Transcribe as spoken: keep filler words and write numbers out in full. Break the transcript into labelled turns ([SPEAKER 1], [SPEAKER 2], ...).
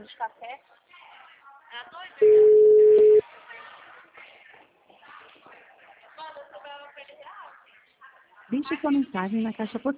[SPEAKER 1] xícara de café. É doido?
[SPEAKER 2] Deixe sua mensagem na caixa postal.